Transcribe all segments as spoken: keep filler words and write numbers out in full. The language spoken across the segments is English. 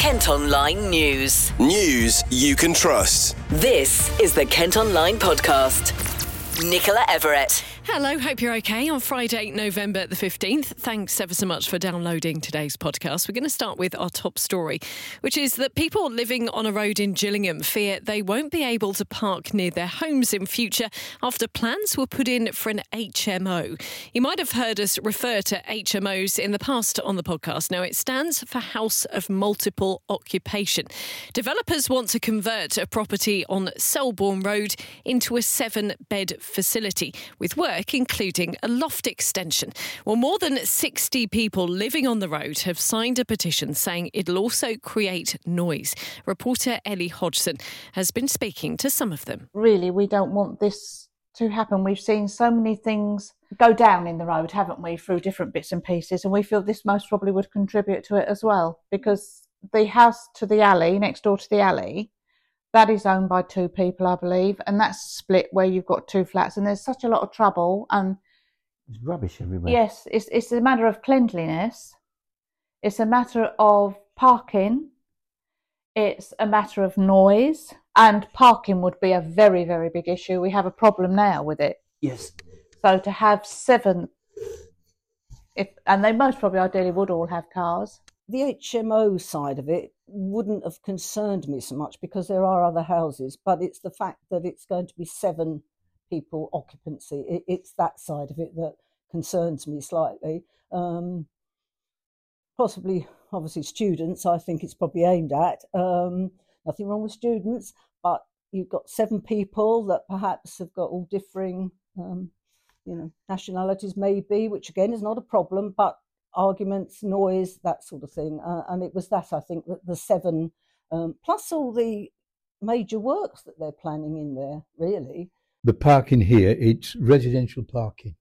Kent Online News. News you can trust. This is the Kent Online Podcast. Nicola Everett. Hello, hope you're okay on Friday, November the fifteenth. Thanks ever so much for downloading today's podcast. We're going to start with our top story, which is that people living on a road in Gillingham fear they won't be able to park near their homes in future after plans were put in for an H M O. You might have heard us refer to H M Os in the past on the podcast. Now, it stands for House of Multiple Occupation. Developers want to convert a property on Selborne Road into a seven-bed facility with work including a loft extension. Well, more than sixty people living on the road have signed a petition saying it'll also create noise. Reporter Ellie Hodgson has been speaking to some of them. Really, we don't want this to happen. We've seen so many things go down in the road, haven't we, through different bits and pieces, and we feel this most probably would contribute to it as well, because the house to the alley, next door to the alley, that is owned by two people, I believe, and that's split where you've got two flats, and there's such a lot of trouble. And there's rubbish everywhere. Yes, it's it's a matter of cleanliness. It's a matter of parking. It's a matter of noise, and parking would be a very, very big issue. We have a problem now with it. Yes. So to have seven, if and they most probably ideally would all have cars. The H M O side of it wouldn't have concerned me so much because there are other houses, but it's the fact that it's going to be seven people occupancy. It, it's that side of it that concerns me slightly. Um, possibly, obviously, students, I think it's probably aimed at. Um, nothing wrong with students, but you've got seven people that perhaps have got all differing, um, you know, nationalities maybe, which again is not a problem, but arguments, noise, that sort of thing. Uh, and it was that, I think, that the seven, um, plus all the major works that they're planning in there, really. The parking here, it's residential parking.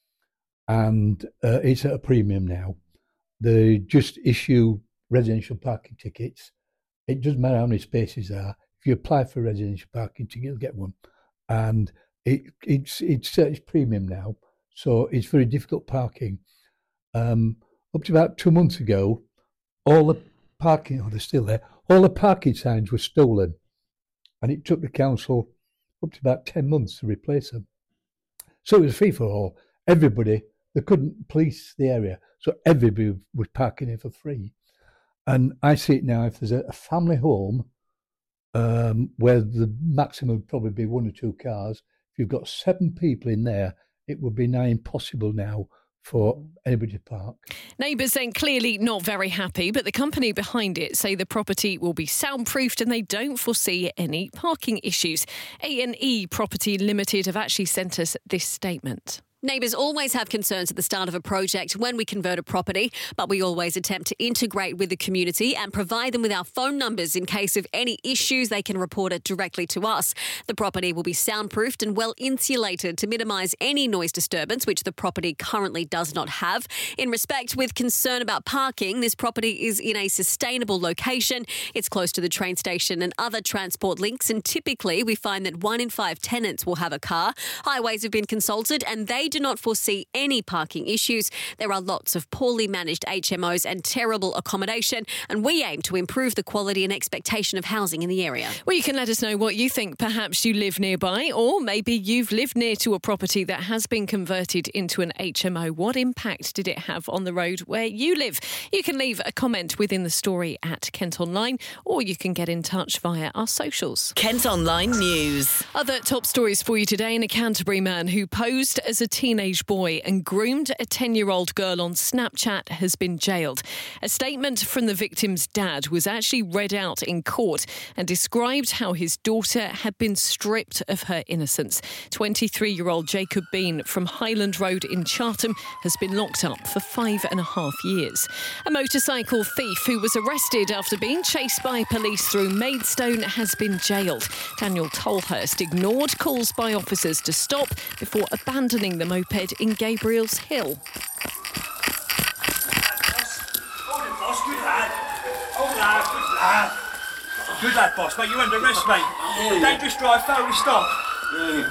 And uh, it's at a premium now. They just issue residential parking tickets. It doesn't matter how many spaces there are. If you apply for a residential parking ticket, you'll get one. And it, it's, it's, it's premium now. So it's very difficult parking. Um, up to about two months ago, all the parking, oh, they're still there, all the parking signs were stolen. And it took the council up to about ten months to replace them. So it was free for all. Everybody, they couldn't police the area. So everybody was parking here for free. And I see it now, if there's a, a family home um, where the maximum would probably be one or two cars, if you've got seven people in there, it would be nigh impossible now for anybody to park. Neighbours then clearly not very happy, but the company behind it say the property will be soundproofed and they don't foresee any parking issues. A and E Property Limited have actually sent us this statement. Neighbours always have concerns at the start of a project when we convert a property, but we always attempt to integrate with the community and provide them with our phone numbers in case of any issues. They can report it directly to us. The property will be soundproofed and well insulated to minimise any noise disturbance, which the property currently does not have. In respect with concern about parking, this property is in a sustainable location. It's close to the train station and other transport links, and typically we find that one in five tenants will have a car. Highways have been consulted and they do not foresee any parking issues. There are lots of poorly managed H M Os and terrible accommodation, and we aim to improve the quality and expectation of housing in the area. Well, you can let us know what you think. Perhaps you live nearby, or maybe you've lived near to a property that has been converted into an H M O. What impact did it have on the road where you live? You can leave a comment within the story at Kent Online, or you can get in touch via our socials. Kent Online News. Other top stories for you today. In a Canterbury man who posed as a teenage boy and groomed a ten-year-old girl on Snapchat has been jailed. A statement from the victim's dad was actually read out in court and described how his daughter had been stripped of her innocence. twenty-three-year-old Jacob Bean from Highland Road in Chartham has been locked up for five and a half years. A motorcycle thief who was arrested after being chased by police through Maidstone has been jailed. Daniel Tolhurst ignored calls by officers to stop before abandoning the moped in Gabriel's Hill. Hold it, boss. Good lad. Oh, lad. Good lad. Good lad, boss. Mate, you're under arrest, mate. Yeah. Dangerous drive, failure stop. Yeah.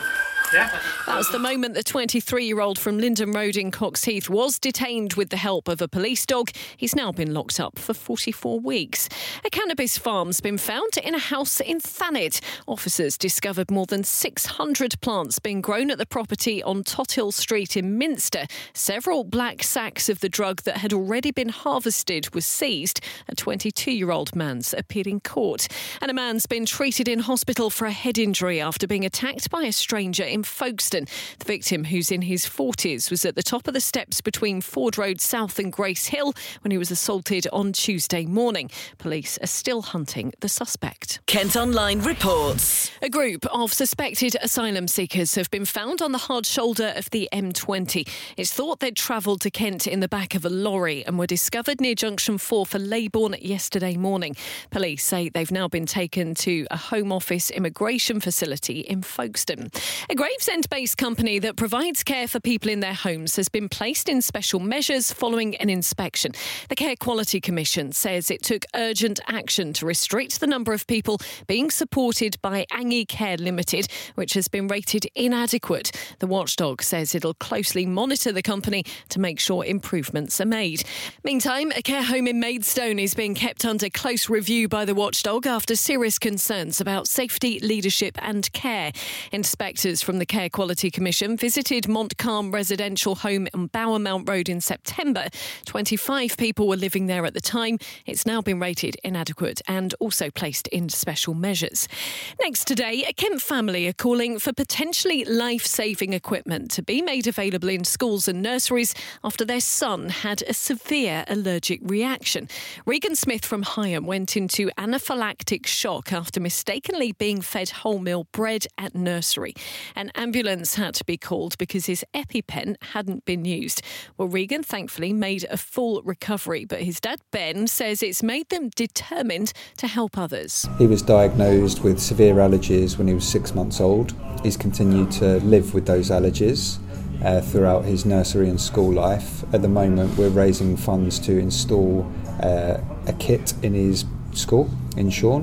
That was the moment the twenty-three-year-old from Linden Road in Coxheath was detained with the help of a police dog. He's now been locked up for forty-four weeks. A cannabis farm's been found in a house in Thanet. Officers discovered more than six hundred plants being grown at the property on Tothill Street in Minster. Several black sacks of the drug that had already been harvested was seized. A twenty-two-year-old man's appeared in court. And a man's been treated in hospital for a head injury after being attacked by a stranger in Folkestone. The victim, who's in his forties, was at the top of the steps between Ford Road South and Grace Hill when he was assaulted on Tuesday morning. Police are still hunting the suspect. Kent Online reports. A group of suspected asylum seekers have been found on the hard shoulder of the M twenty. It's thought they'd travelled to Kent in the back of a lorry and were discovered near Junction four for Leybourne yesterday morning. Police say they've now been taken to a Home Office immigration facility in Folkestone. A Gravesend-based company that provides care for people in their homes has been placed in special measures following an inspection. The Care Quality Commission says it took urgent action to restrict the number of people being supported by Angie Care Limited, which has been rated inadequate. The watchdog says it'll closely monitor the company to make sure improvements are made. Meantime, a care home in Maidstone is being kept under close review by the watchdog after serious concerns about safety, leadership and care. Inspectors from the Care Quality Commission visited Montcalm residential home on Bowermount Road in September. twenty-five people were living there at the time. It's now been rated inadequate and also placed in special measures. Next today, a Kent family are calling for potentially life-saving equipment to be made available in schools and nurseries after their son had a severe allergic reaction. Regan Smith from Higham went into anaphylactic shock after mistakenly being fed wholemeal bread at nursery. An ambulance had to be called because his EpiPen hadn't been used. Well, Regan thankfully made a full recovery, but his dad Ben says it's made them determined to help others. He was diagnosed with severe allergies when he was six months old. He's continued to live with those allergies uh, throughout his nursery and school life. At the moment, we're raising funds to install uh, a kit in his school in Sean.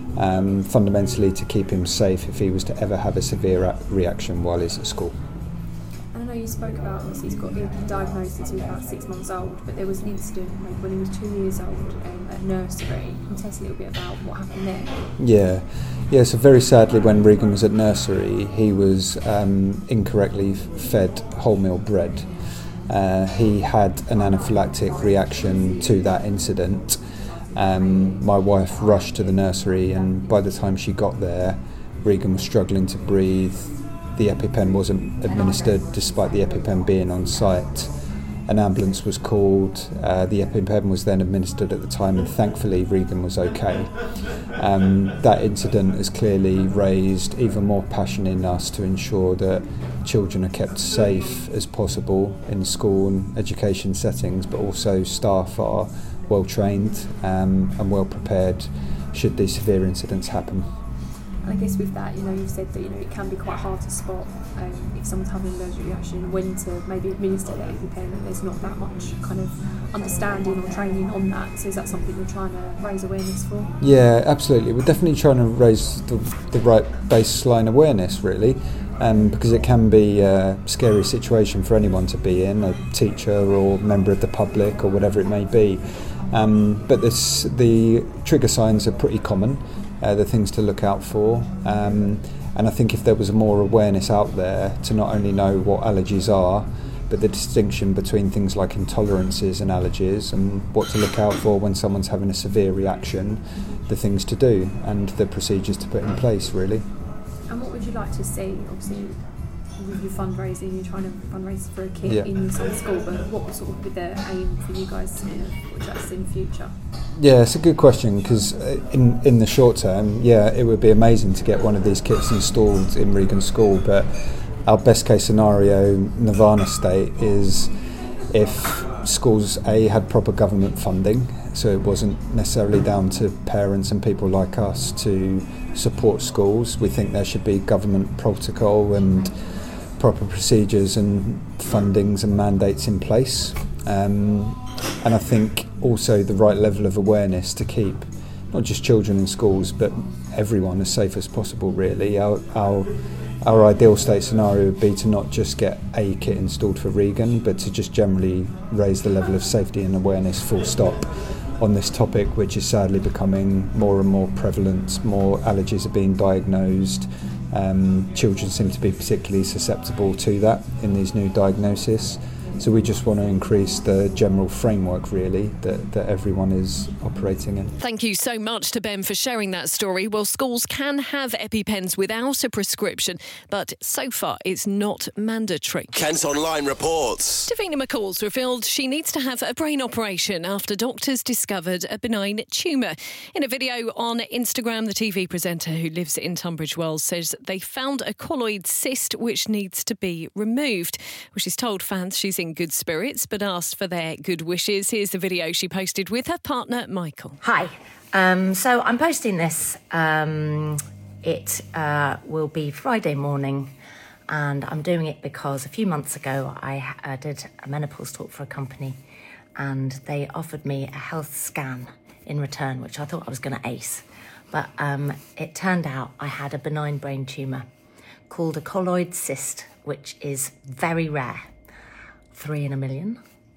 Um, fundamentally to keep him safe if he was to ever have a severe a- reaction while he's at school. I know you spoke about obviously he's got the diagnosis, he was about six months old, but there was an incident when he was two years old um, at nursery. Can you tell us a little bit about what happened there? Yeah, yeah. So very sadly, when Regan was at nursery, he was um, incorrectly fed wholemeal bread. Uh, he had an anaphylactic reaction to that incident. Um, my wife rushed to the nursery, and by the time she got there, Regan was struggling to breathe. The EpiPen wasn't administered despite the EpiPen being on site. An ambulance was called. Uh, the EpiPen was then administered at the time, and thankfully Regan was okay. Um, that incident has clearly raised even more passion in us to ensure that children are kept safe as possible in school and education settings, but also staff are well trained um, and well prepared should these severe incidents happen. I guess with that, you know, you've said that you know it can be quite hard to spot um, if someone's having an allergic reaction, when to maybe administer the EpiPen, and there's not that much kind of understanding or training on that. So is that something you're trying to raise awareness for? Yeah, absolutely. We're definitely trying to raise the, the right baseline awareness, really, um, because it can be a scary situation for anyone to be in, a teacher or member of the public or whatever it may be. Um, but this, the trigger signs are pretty common. Uh, the things to look out for, um, and I think if there was more awareness out there to not only know what allergies are, but the distinction between things like intolerances and allergies, and what to look out for when someone's having a severe reaction, the things to do and the procedures to put in place, really. And what would you like to see? Obviously, with your fundraising, you're trying to fundraise for a kid yeah. in your son's school, but what would sort of be the aim for you guys to watch that in the future? Yeah, it's a good question, because in in the short term, yeah, it would be amazing to get one of these kits installed in Regan School, but our best case scenario, Nirvana state, is if schools A had proper government funding, so it wasn't necessarily down to parents and people like us to support schools. We think there should be government protocol and proper procedures and fundings and mandates in place, um, and I think also the right level of awareness to keep not just children in schools, but everyone as safe as possible, really. Our, our, our ideal state scenario would be to not just get a kit installed for Regan, but to just generally raise the level of safety and awareness, full stop, on this topic, which is sadly becoming more and more prevalent. More allergies are being diagnosed. Um, children seem to be particularly susceptible to that in these new diagnoses. So we just want to increase the general framework, really, that, that everyone is operating in. Thank you so much to Ben for sharing that story. Well, schools can have EpiPens without a prescription, but so far it's not mandatory. Kent Online reports. Davina McCall's revealed she needs to have a brain operation after doctors discovered a benign tumour. In a video on Instagram, the T V presenter who lives in Tunbridge Wells says they found a colloid cyst which needs to be removed. Well, she's told fans she's in good spirits, but asked for their good wishes. Here's the video she posted with her partner, Michael. Hi. Um, so I'm posting this. Um, it uh, will be Friday morning, and I'm doing it because a few months ago I uh, did a menopause talk for a company, and they offered me a health scan in return, which I thought I was going to ace. But um, it turned out I had a benign brain tumour called a colloid cyst, which is very rare. Three in a million.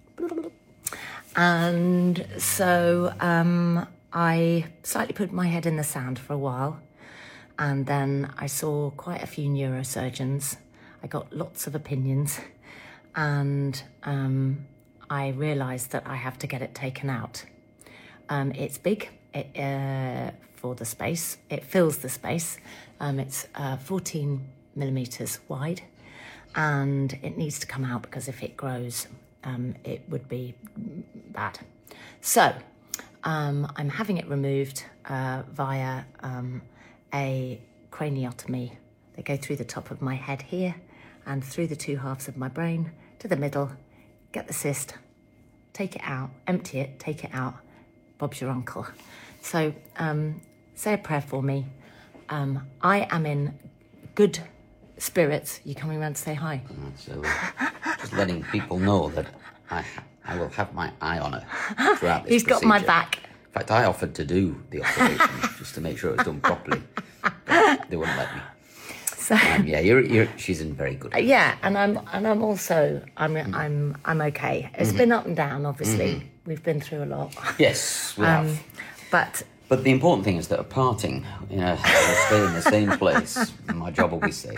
And so um, I slightly put my head in the sand for a while, and then I saw quite a few neurosurgeons. I got lots of opinions, and um, I realised that I have to get it taken out. Um, it's big it, uh, for the space. It fills the space. Um, it's uh, fourteen millimetres wide. And it needs to come out because if it grows, um, it would be bad. So um, I'm having it removed uh, via um, a craniotomy. They go through the top of my head here and through the two halves of my brain to the middle, get the cyst, take it out, empty it, take it out. Bob's your uncle. So um, say a prayer for me. Um, I am in good spirits. You coming around to say hi? So, just letting people know that I I will have my eye on her throughout this He's got procedure. my back. In fact, I offered to do the operation just to make sure it was done properly, but they wouldn't let me. So um, yeah, you're you're she's in very good health. Yeah, and I'm and I'm also I'm mm. I'm I'm okay. It's mm-hmm. been up and down, obviously. Mm-hmm. We've been through a lot. Yes, we um, have. But. But the important thing is that a parting, you know, we'll stay in the same place, and my job will be safe.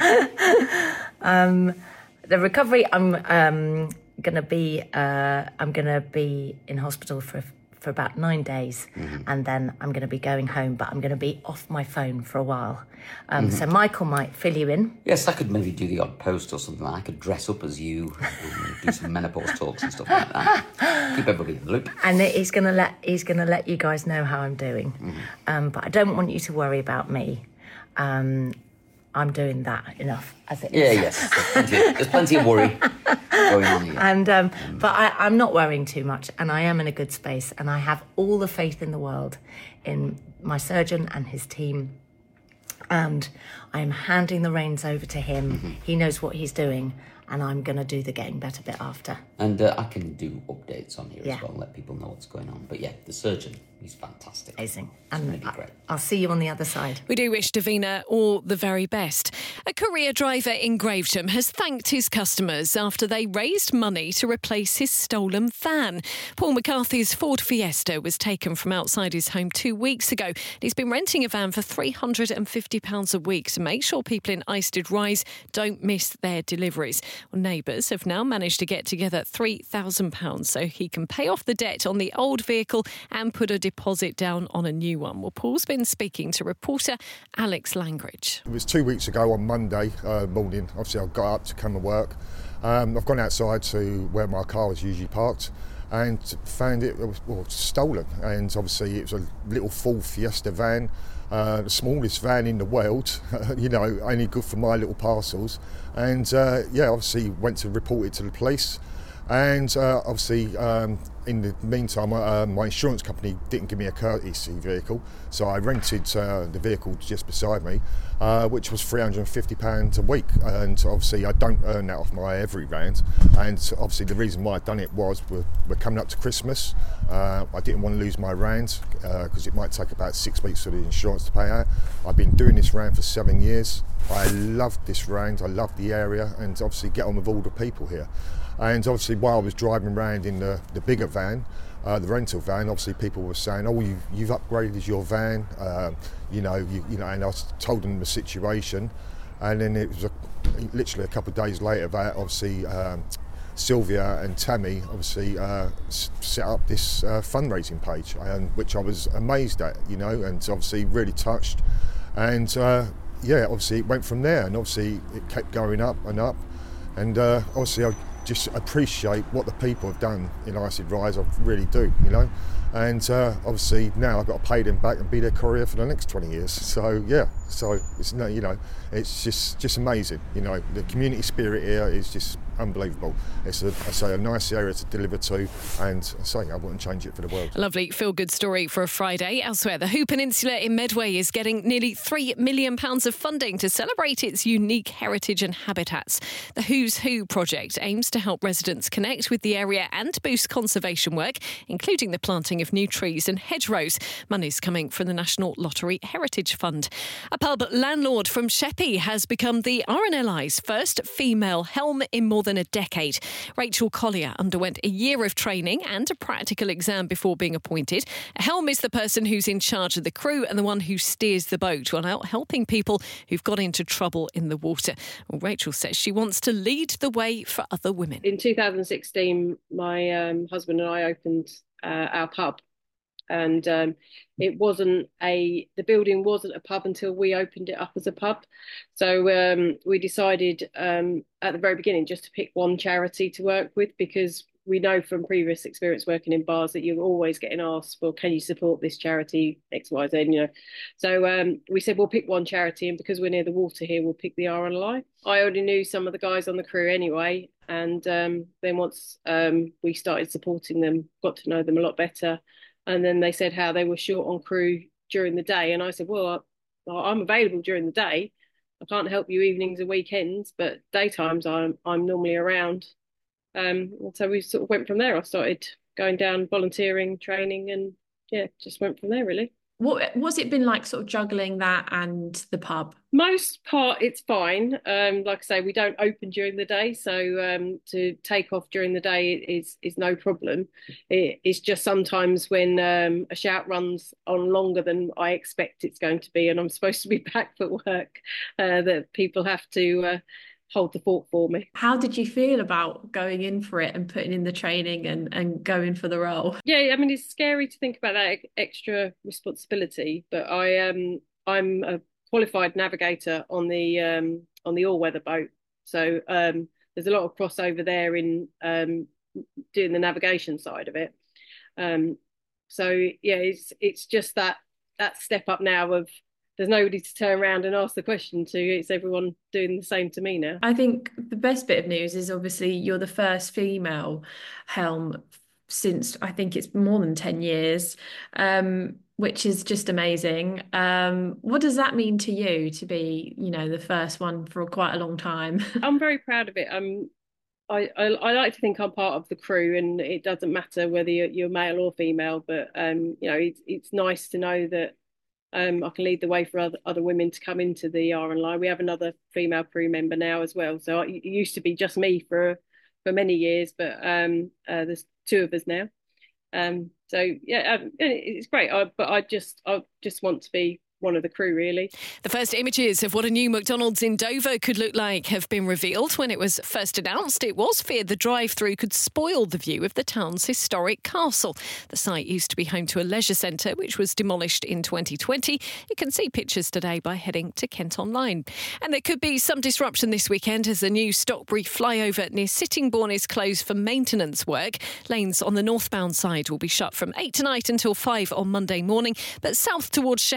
Um, the recovery, I'm um, gonna be, uh, I'm gonna be in hospital for for about nine days, mm-hmm. and then I'm gonna be going home. But I'm gonna be off my phone for a while. Um, mm-hmm. So Michael might fill you in. Yes, I could maybe do the odd post or something. I could dress up as you, and do some menopause talks and stuff like that. Keep everybody in the loop. And he's gonna let he's gonna let you guys know how I'm doing. Mm-hmm. Um, but I don't want you to worry about me. Um, I'm doing that enough as it yeah, is. yes. There's plenty, of, there's plenty of worry going on here. And um, mm. but I, I'm not worrying too much, and I am in a good space, and I have all the faith in the world in my surgeon and his team. And I am handing the reins over to him. Mm-hmm. He knows what he's doing, and I'm going to do the getting better bit after. And uh, I can do updates on here yeah. as well and let people know what's going on. But yeah, the surgeon, he's fantastic. Amazing. It's and going to be great. I'll see you on the other side. We do wish Davina all the very best. A courier driver in Gravesham has thanked his customers after they raised money to replace his stolen van. Paul McCarthy's Ford Fiesta was taken from outside his home two weeks ago. He's been renting a van for three hundred fifty pounds a week to make sure people in Isted Rise don't miss their deliveries. Well, neighbours have now managed to get together three thousand pounds so he can pay off the debt on the old vehicle and put a deposit down on a new one. Well, Paul's been speaking to reporter Alex Langridge. It was two weeks ago on Monday uh, morning. Obviously, I got up to come to work. Um, I've gone outside to where my car was usually parked and found it was well, stolen. And obviously, it was a little Ford Fiesta van, uh, the smallest van in the world, you know, only good for my little parcels. And uh, yeah, obviously, went to report it to the police. And uh, obviously, um, in the meantime, uh, my insurance company didn't give me a courtesy vehicle, so I rented uh, the vehicle just beside me, uh, which was three hundred and fifty pounds a week. And obviously, I don't earn that off my every round. And obviously, the reason why I'd done it was we're, we're coming up to Christmas. Uh, I didn't want to lose my round because uh, it might take about six weeks for the insurance to pay out. I've been doing this round for seven years. I loved this round. I loved the area, and obviously get on with all the people here. And obviously, while I was driving around in the, the bigger van, uh, the rental van, obviously people were saying, "Oh, you've, you've upgraded your van," uh, you know, you, you know. And I told them the situation, and then it was a, literally a couple of days later that obviously um, Sylvia and Tammy obviously uh, s- set up this uh, fundraising page, and which I was amazed at, you know, and obviously really touched. And uh, yeah, obviously it went from there, and obviously it kept going up and up, and uh, obviously I just appreciate what the people have done in Acid Rise. I really do, you know. And uh, obviously now I've got to pay them back and be their courier for the next twenty years. So yeah, so it's no, you know, it's just just amazing. You know, the community spirit here is just unbelievable. It's a, I say, a nice area to deliver to, and I say I wouldn't change it for the world. A lovely feel-good story for a Friday. Elsewhere, the Hoo Peninsula in Medway is getting nearly three million pounds of funding to celebrate its unique heritage and habitats. The Who's Who project aims to help residents connect with the area and boost conservation work, including the planting of new trees and hedgerows. Money's coming from the National Lottery Heritage Fund. A pub landlord from Sheppey has become the R N L I's first female helm in more than a decade. Rachel Collier underwent a year of training and a practical exam before being appointed. A helm is the person who's in charge of the crew and the one who steers the boat while out helping people who've got into trouble in the water. Well, Rachel says she wants to lead the way for other women. In two thousand sixteen, my um, husband and I opened uh, our pub, and um, it wasn't a the building wasn't a pub until we opened it up as a pub. So um, we decided um, at the very beginning just to pick one charity to work with, because we know from previous experience working in bars that you're always getting asked, well, can you support this charity X Y Z, you know. So um, we said we'll pick one charity, and because we're near the water here, we'll pick the R N L I. I already knew some of the guys on the crew anyway, and um, then once um, we started supporting them, got to know them a lot better. And then they said how they were short on crew during the day. And I said, well, I, I'm available during the day. I can't help you evenings and weekends, but daytimes I'm I'm normally around. Um, and so we sort of went from there. I started going down, volunteering, training, and yeah, just went from there really. What what's it been like, sort of juggling that and the pub? Most part, it's fine. Um, like I say, we don't open during the day, so um, to take off during the day is is no problem. It, it's just sometimes when um, a shout runs on longer than I expect it's going to be, and I'm supposed to be back for work, uh, that people have to uh, hold the fort for me. How did you feel about going in for it and putting in the training and, and going for the role? Yeah, I mean, it's scary to think about that extra responsibility, but I um I'm a qualified navigator on the um on the all-weather boat, so um there's a lot of crossover there in um doing the navigation side of it. Um, so yeah, it's it's just that that step up now of there's nobody to turn around and ask the question to. It's everyone doing the same to me now. I think the best bit of news is obviously you're the first female helm since I think it's more than ten years, um, which is just amazing. Um, what does that mean to you to be, you know, the first one for quite a long time? I'm very proud of it. Um, I, I, I like to think I'm part of the crew, and it doesn't matter whether you're, you're male or female, but um, you know, it's, it's nice to know that Um, I can lead the way for other, other women to come into the R N L I. We have another female crew member now as well. So it used to be just me for for many years, but um, uh, there's two of us now. Um, so yeah, it's great. I, but I just I just want to be one of the crew, really. The first images of what a new McDonald's in Dover could look like have been revealed. When it was first announced, it was feared the drive-through could spoil the view of the town's historic castle. The site used to be home to a leisure centre, which was demolished in twenty twenty. You can see pictures today by heading to Kent Online. And there could be some disruption this weekend as the new Stockbury flyover near Sittingbourne is closed for maintenance work. Lanes on the northbound side will be shut from eight tonight until five on Monday morning, but south towards Sheppey will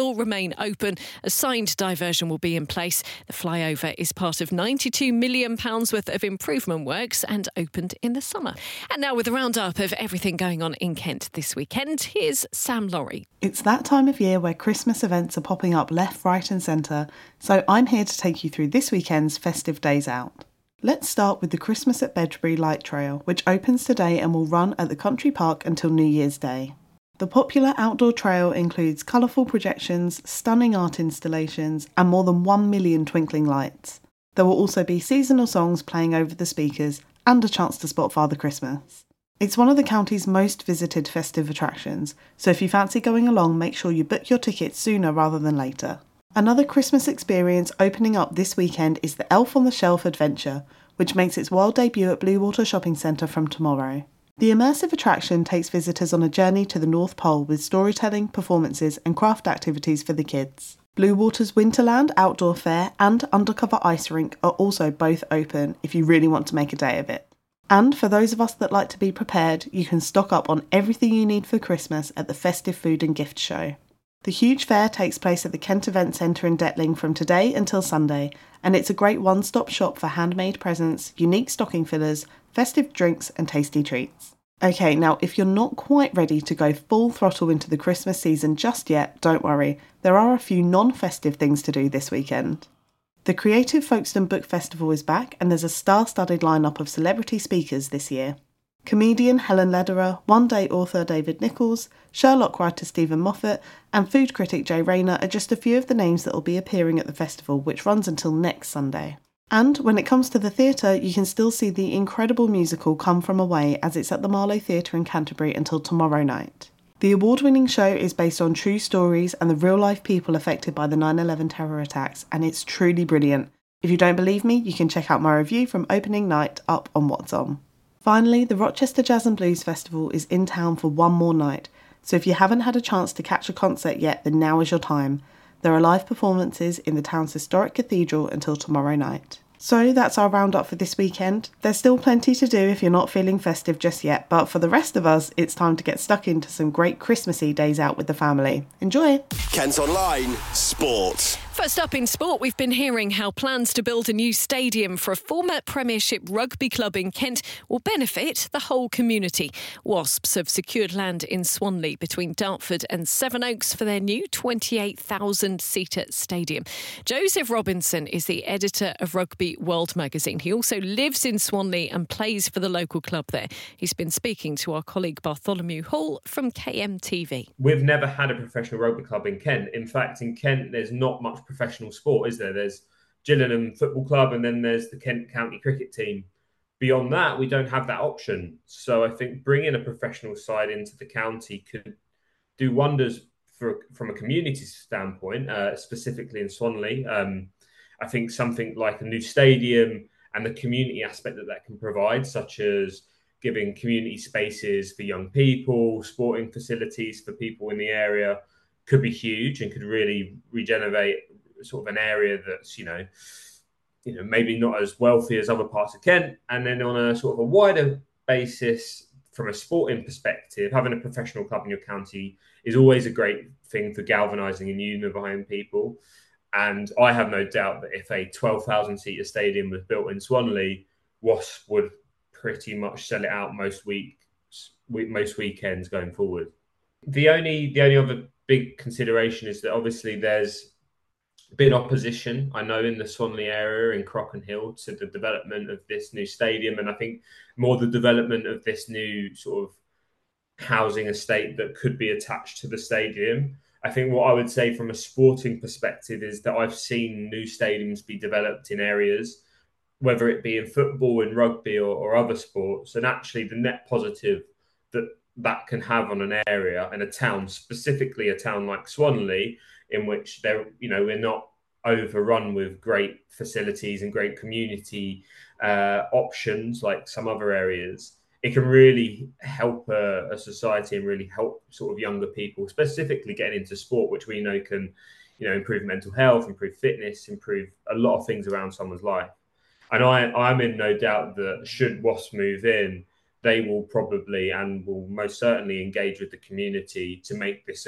will remain open. A signed diversion will be in place. The flyover is part of ninety-two million pounds worth of improvement works and opened in the summer. And now with a roundup of everything going on in Kent this weekend, here's Sam Laurie. It's that time of year where Christmas events are popping up left, right and centre, so I'm here to take you through this weekend's festive days out. Let's start with the Christmas at Bedgebury Light Trail, which opens today and will run at the Country Park until New Year's Day. The popular outdoor trail includes colourful projections, stunning art installations and more than one million twinkling lights. There will also be seasonal songs playing over the speakers and a chance to spot Father Christmas. It's one of the county's most visited festive attractions, so if you fancy going along, make sure you book your tickets sooner rather than later. Another Christmas experience opening up this weekend is the Elf on the Shelf Adventure, which makes its world debut at Bluewater Shopping Centre from tomorrow. The immersive attraction takes visitors on a journey to the North Pole with storytelling, performances and craft activities for the kids. Bluewater's Winterland Outdoor Fair and Undercover Ice Rink are also both open if you really want to make a day of it. And for those of us that like to be prepared, you can stock up on everything you need for Christmas at the Festive Food and Gift Show. The huge fair takes place at the Kent Event Centre in Detling from today until Sunday, and it's a great one-stop shop for handmade presents, unique stocking fillers, festive drinks and tasty treats. Okay, now if you're not quite ready to go full throttle into the Christmas season just yet, don't worry, there are a few non-festive things to do this weekend. The Creative Folkestone Book Festival is back and there's a star-studded lineup of celebrity speakers this year. Comedian Helen Lederer, one-day author David Nichols, Sherlock writer Stephen Moffat and food critic Jay Rayner are just a few of the names that will be appearing at the festival, which runs until next Sunday. And when it comes to the theatre, you can still see the incredible musical Come From Away as it's at the Marlow Theatre in Canterbury until tomorrow night. The award-winning show is based on true stories and the real-life people affected by the nine eleven terror attacks, and it's truly brilliant. If you don't believe me, you can check out my review from opening night up on What's On. Finally, the Rochester Jazz and Blues Festival is in town for one more night, so if you haven't had a chance to catch a concert yet, then now is your time. There are live performances in the town's historic cathedral until tomorrow night. So that's our roundup for this weekend. There's still plenty to do if you're not feeling festive just yet, but for the rest of us, it's time to get stuck into some great Christmassy days out with the family. Enjoy! Kent Online Sport. First up in sport, we've been hearing how plans to build a new stadium for a former Premiership rugby club in Kent will benefit the whole community. Wasps have secured land in Swanley between Dartford and Sevenoaks for their new twenty-eight thousand seater stadium. Joseph Robinson is the editor of Rugby World magazine. He also lives in Swanley and plays for the local club there. He's been speaking to our colleague Bartholomew Hall from K M T V. We've never had a professional rugby club in Kent. In fact, in Kent, there's not much professional sport, is there? There's Gillingham Football Club and then there's the Kent County Cricket Team. Beyond that, we don't have that option. So I think bringing a professional side into the county could do wonders for from a community standpoint, uh, specifically in Swanley. Um, I think something like a new stadium and the community aspect that that can provide, such as giving community spaces for young people, sporting facilities for people in the area, could be huge and could really regenerate sort of an area that's, you know, you know, maybe not as wealthy as other parts of Kent. And then on a sort of a wider basis, from a sporting perspective, having a professional club in your county is always a great thing for galvanising and unifying people. And I have no doubt that if a twelve thousand seater stadium was built in Swanley, Wasp would pretty much sell it out most weeks, most weekends going forward. The only the only other big consideration is that obviously there's been opposition, I know, in the Swanley area in Crockenhill to the development of this new stadium, and I think more the development of this new sort of housing estate that could be attached to the stadium. I think what I would say from a sporting perspective is that I've seen new stadiums be developed in areas, whether it be in football, in rugby or, or other sports, and actually the net positive that that can have on an area and a town, specifically a town like Swanley, in which they're, you know, we're not overrun with great facilities and great community uh, options like some other areas. It can really help a, a society and really help sort of younger people, specifically getting into sport, which we know can, you know, improve mental health, improve fitness, improve a lot of things around someone's life. And I, I'm in no doubt that should Wasps move in, they will probably and will most certainly engage with the community to make this a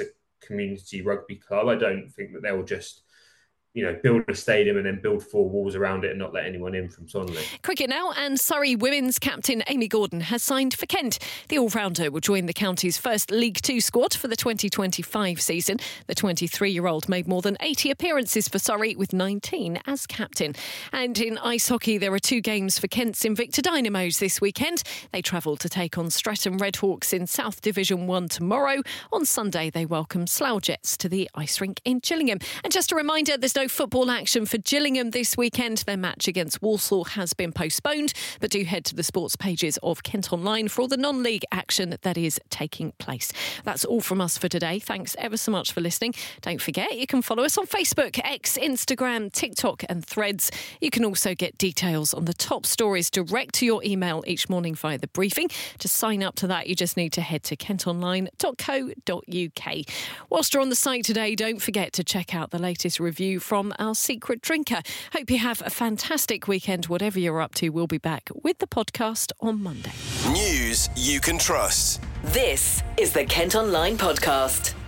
community rugby club. I don't think that they'll just, you know, build a stadium and then build four walls around it and not let anyone in from Sonley. Cricket now, and Surrey women's captain Amy Gordon has signed for Kent. The all-rounder will join the county's first League Two squad for the twenty twenty-five season. The twenty-three-year-old made more than eighty appearances for Surrey, with nineteen as captain. And in ice hockey, there are two games for Kent's Invicta Dynamos this weekend. They travel to take on Streatham Redhawks in South Division one tomorrow. On Sunday, they welcome Slough Jets to the ice rink in Gillingham. And just a reminder, there's no football action for Gillingham this weekend. Their match against Walsall has been postponed, but do head to the sports pages of Kent Online for all the non-league action that is taking place. That's all from us for today. Thanks ever so much for listening. Don't forget, you can follow us on Facebook, X, Instagram, TikTok and Threads. You can also get details on the top stories direct to your email each morning via the briefing. To sign up to that, you just need to head to kent online dot co dot uk. Whilst you're on the site today, don't forget to check out the latest review from our secret drinker. Hope you have a fantastic weekend, whatever you're up to. We'll be back with the podcast on Monday. News you can trust. This is the Kent Online Podcast.